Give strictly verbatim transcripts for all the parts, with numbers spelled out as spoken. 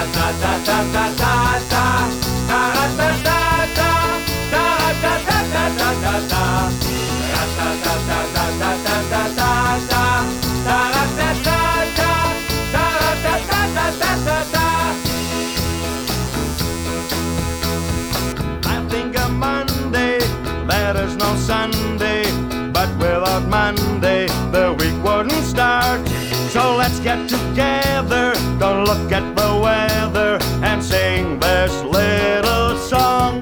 There's no Sunday, but without Monday, the week wouldn't start. So let's get together, don't look at the weather, and sing this little song.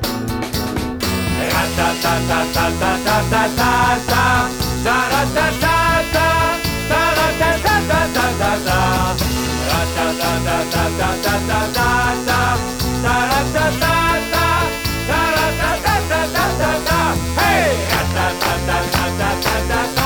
Hey!